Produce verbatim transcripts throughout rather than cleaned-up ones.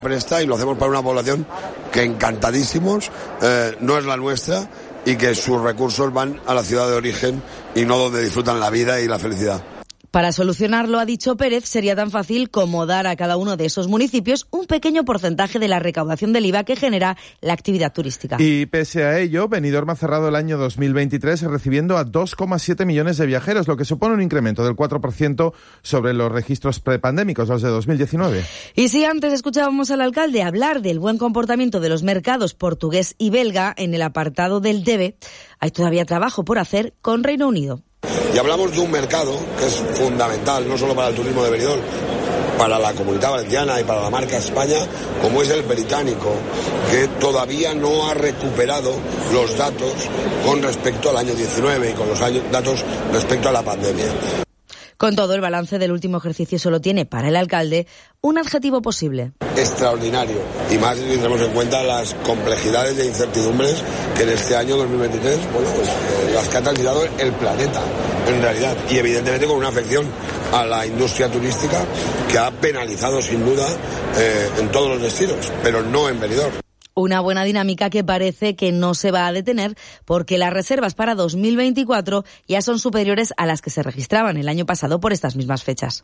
presta y lo hacemos para una población que encantadísimos, eh, no es la nuestra y que sus recursos van a la ciudad de origen y no donde disfrutan la vida y la felicidad. Para solucionarlo, ha dicho Pérez, sería tan fácil como dar a cada uno de esos municipios un pequeño porcentaje de la recaudación del I V A que genera la actividad turística. Y pese a ello, Benidorm ha cerrado el año dos mil veintitrés recibiendo a dos coma siete millones de viajeros, lo que supone un incremento del cuatro por ciento sobre los registros prepandémicos, los de dos mil diecinueve. Y si antes escuchábamos al alcalde hablar del buen comportamiento de los mercados portugués y belga en el apartado del debe, hay todavía trabajo por hacer con Reino Unido. Y hablamos de un mercado que es fundamental, no solo para el turismo de Benidorm, para la Comunidad Valenciana y para la marca España, como es el británico, que todavía no ha recuperado los datos con respecto al año diecinueve y con los años, datos respecto a la pandemia. Con todo, el balance del último ejercicio solo tiene para el alcalde un adjetivo posible. Extraordinario. Y más si tenemos en cuenta las complejidades e incertidumbres que en este año dos mil veintitrés, bueno, pues, eh, las que ha transitado el planeta, en realidad. Y evidentemente con una afección a la industria turística que ha penalizado sin duda eh, en todos los destinos, pero no en Benidorm. Una buena dinámica que parece que no se va a detener porque las reservas para dos mil veinticuatro ya son superiores a las que se registraban el año pasado por estas mismas fechas.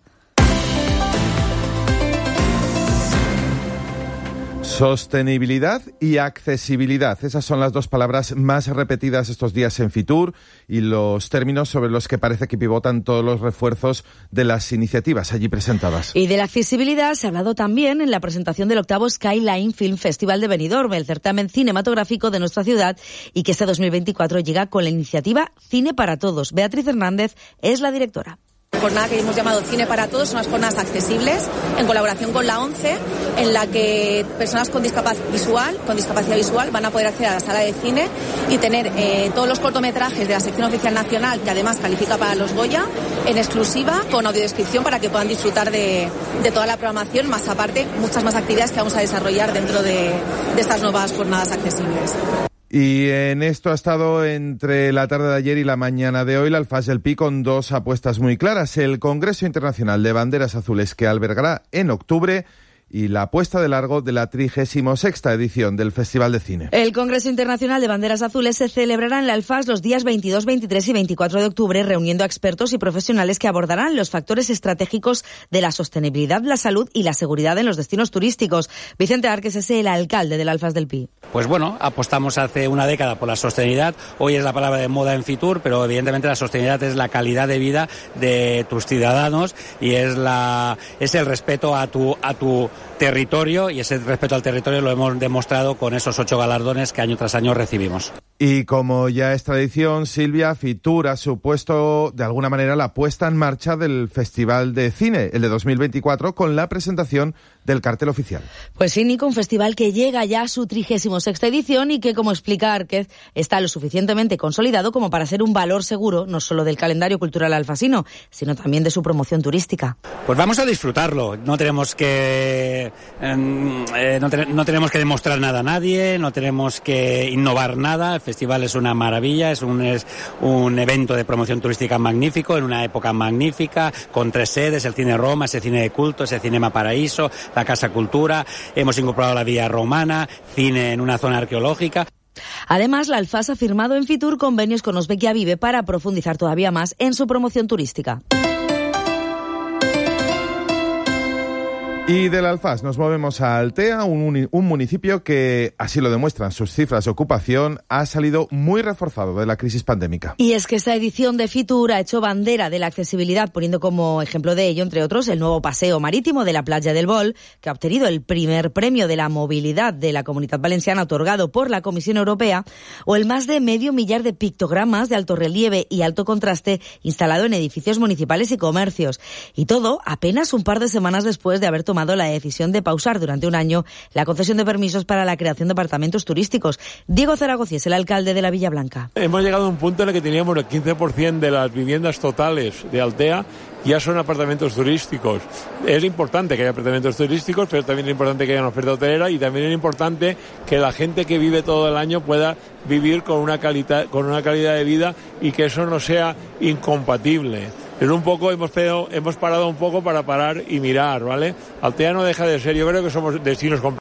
Sostenibilidad y accesibilidad. Esas son las dos palabras más repetidas estos días en Fitur y los términos sobre los que parece que pivotan todos los refuerzos de las iniciativas allí presentadas. Y de la accesibilidad se ha hablado también en la presentación del octavo Skyline Film Festival de Benidorm, el certamen cinematográfico de nuestra ciudad, y que este dos mil veinticuatro llega con la iniciativa Cine para Todos. Beatriz Hernández es la directora. Jornada que hemos llamado Cine para Todos, son unas jornadas accesibles en colaboración con la ONCE, en la que personas con discapacidad visual, con discapacidad visual van a poder acceder a la sala de cine y tener eh, todos los cortometrajes de la sección oficial nacional, que además califica para los Goya, en exclusiva con audiodescripción para que puedan disfrutar de, de toda la programación, más aparte muchas más actividades que vamos a desarrollar dentro de, de estas nuevas jornadas accesibles. Y en esto ha estado entre la tarde de ayer y la mañana de hoy la Alfaz del Pi con dos apuestas muy claras. El Congreso Internacional de Banderas Azules que albergará en octubre y la puesta de largo de la trigésima sexta edición del Festival de Cine. El Congreso Internacional de Banderas Azules se celebrará en la Alfaz los días veintidós, veintitrés y veinticuatro de octubre, reuniendo a expertos y profesionales que abordarán los factores estratégicos de la sostenibilidad, la salud y la seguridad en los destinos turísticos. Vicente Arques es el alcalde del Alfaz del Pi. Pues bueno, apostamos hace una década por la sostenibilidad. Hoy es la palabra de moda en Fitur, pero evidentemente la sostenibilidad es la calidad de vida de tus ciudadanos y es la es el respeto a tu a tu territorio, y ese respeto al territorio lo hemos demostrado con esos ocho galardones que año tras año recibimos. Y como ya es tradición, Silvia, Fitur ha supuesto de alguna manera la puesta en marcha del Festival de Cine, el de dos mil veinticuatro, con la presentación del cartel oficial. Pues sí, Nico, un festival que llega ya a su trigésima sexta edición y que, como explica Árquez, está lo suficientemente consolidado como para ser un valor seguro, no solo del calendario cultural alfasino, sino también de su promoción turística. Pues vamos a disfrutarlo. No tenemos que eh, no, te, no tenemos que demostrar nada a nadie, no tenemos que innovar nada. El festival es una maravilla, es un, es un evento de promoción turística magnífico, en una época magnífica, con tres sedes, el Cine Roma, ese cine de culto, ese Cinema Paraíso, la Casa Cultura, hemos incorporado la Vía Romana, cine en una zona arqueológica. Además, la Alfaz ha firmado en Fitur convenios con Osbekia Vive para profundizar todavía más en su promoción turística. Y del Alfaz nos movemos a Altea, un, un municipio que, así lo demuestran sus cifras de ocupación, ha salido muy reforzado de la crisis pandémica. Y es que esta edición de Fitur ha hecho bandera de la accesibilidad, poniendo como ejemplo de ello, entre otros, el nuevo paseo marítimo de la playa del Bol, que ha obtenido el primer premio de la movilidad de la Comunidad Valenciana otorgado por la Comisión Europea, o el más de medio millar de pictogramas de alto relieve y alto contraste instalado en edificios municipales y comercios. Y todo apenas un par de semanas después de haber tomado la decisión de pausar durante un año la concesión de permisos para la creación de apartamentos turísticos. Diego Zaragoza es el alcalde de la Villa Blanca. Hemos llegado a un punto en el que teníamos el quince por ciento de las viviendas totales de Altea ya son apartamentos turísticos. Es importante que haya apartamentos turísticos, pero también es importante que haya una oferta hotelera y también es importante que la gente que vive todo el año pueda vivir con una calidad, con una calidad de vida y que eso no sea incompatible es un poco, hemos, pedo, hemos parado un poco para parar y mirar, ¿vale? Altea no deja de ser, yo creo que somos destinos